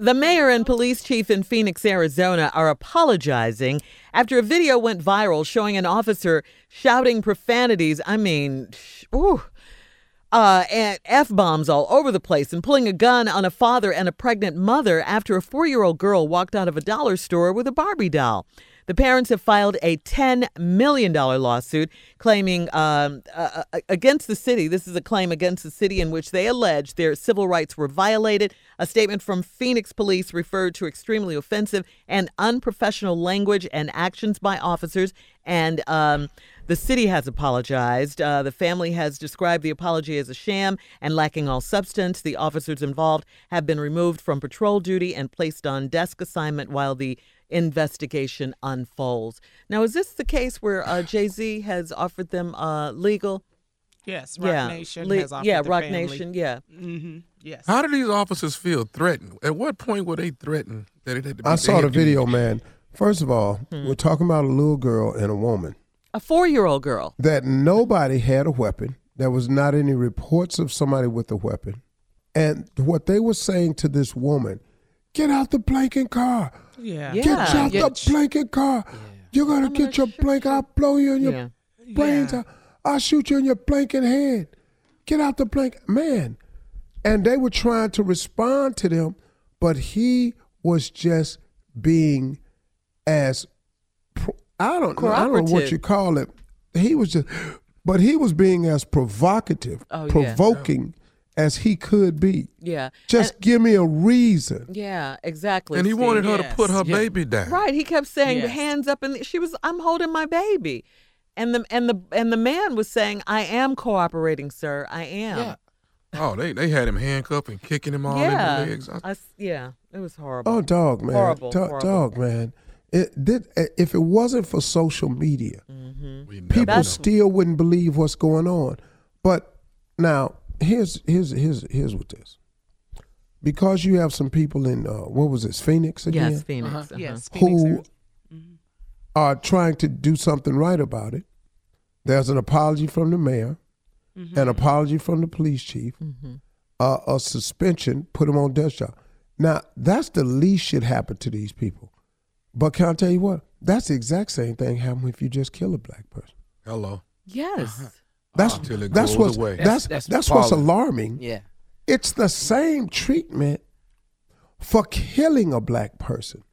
The mayor and police chief in Phoenix, Arizona are apologizing after a video went viral showing an officer shouting profanities. And F-bombs all over the place and pulling a gun on a father and a pregnant mother after a 4-year-old girl walked out of a dollar store with a Barbie doll. The parents have filed a $10 million lawsuit claiming against the city. This is a claim against the city in which they allege their civil rights were violated. A statement from Phoenix police referred to extremely offensive and unprofessional language and actions by officers. And the city has apologized. The family has described the apology as a sham and lacking all substance. The officers involved have been removed from patrol duty and placed on desk assignment while the investigation unfolds. Now, is this the case where Jay-Z has offered them legal? Yes, Rock Nation has offered the Rock family. Nation, yeah. Mm-hmm. Yes. How do these officers feel threatened? At what point were they threatened that it had to be? I saw the video, man. First of all, we're talking about a little girl and a woman. A 4-year-old girl. That nobody had a weapon. There was not any reports of somebody with a weapon. And what they were saying to this woman, get out the blanket car. Yeah. Get out the blanket car. Yeah. You're going to get your blanket. I'll blow you in your brains out. I'll shoot you in your blanket head. Get out the blanket. Man. And they were trying to respond to them, but he was just being as, I don't know what you call it. He was being as provocative, provoking as he could be. Yeah. Just give me a reason. Yeah, exactly. And he wanted her to put her baby down. Right. He kept saying hands up, and I'm holding my baby. And the man was saying, I am cooperating, sir. I am. Yeah. Oh, they had him handcuffed and kicking him all in the legs. It was horrible. Oh, dog, man. Horrible. Dog, man. If it wasn't for social media, people still wouldn't believe what's going on. But now, here's what this. Because you have some people in what was this, Phoenix again? Yes, Phoenix. Uh-huh. Yes, Phoenix who are trying to do something right about it. There's an apology from the mayor, an apology from the police chief, a suspension, put them on desk job. Now, that's the least should happen to these people. But can I tell you what? That's the exact same thing happen if you just kill a black person. Hello. Yes. That's what's away. That's what's alarming. Yeah. It's the same treatment for killing a black person.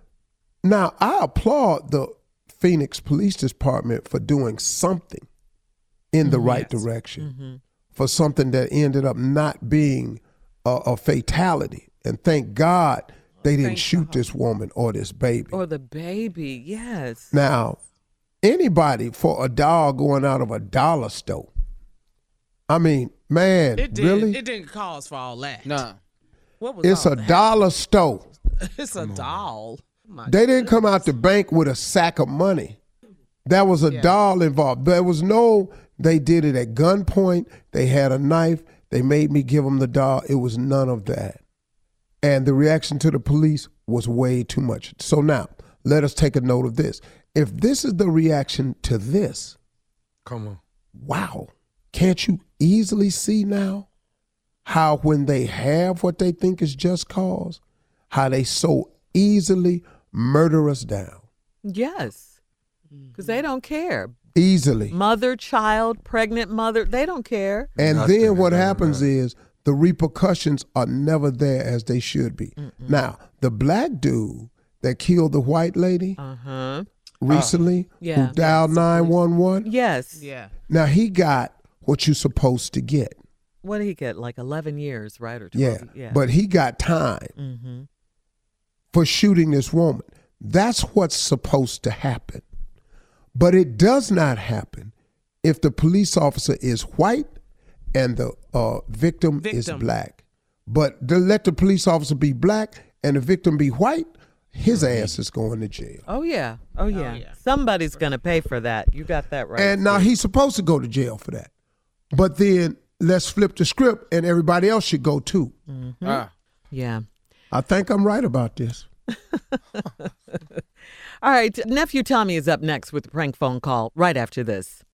Now, I applaud the Phoenix Police Department for doing something in the right direction, for something that ended up not being a fatality. And thank God they didn't shoot this woman or this baby. Or the baby, yes. Now, anybody for a dog going out of a dollar store. I mean, man, really? It didn't cause for all that. No. What was It's all a that? dollar store. It's a doll. They didn't come out the bank with a sack of money. There was a doll involved. There was they did it at gunpoint. They had a knife. They made me give them the doll. It was none of that. And the reaction to the police was way too much. So now, let us take a note of this. If this is the reaction to this, come on. Wow. Can't you easily see now how when they have what they think is just cause, how they so easily murder us down? Yes. Because they don't care. Easily. Mother, child, pregnant mother, they don't care. And then what happens is the repercussions are never there as they should be. Now, the black dude that killed the white lady recently, who dialed 911. Yes. Yeah. Now, he got what you're supposed to get. What did he get? Like 11 years, right? Or 12? Yeah. But he got time for shooting this woman. That's what's supposed to happen. But it does not happen if the police officer is white and the victim is black. But let the police officer be black and the victim be white, his ass is going to jail. Oh, yeah. Somebody's going to pay for that. You got that right. And now he's supposed to go to jail for that. But then let's flip the script and everybody else should go too. Yeah. I think I'm right about this. All right. Nephew Tommy is up next with the prank phone call right after this.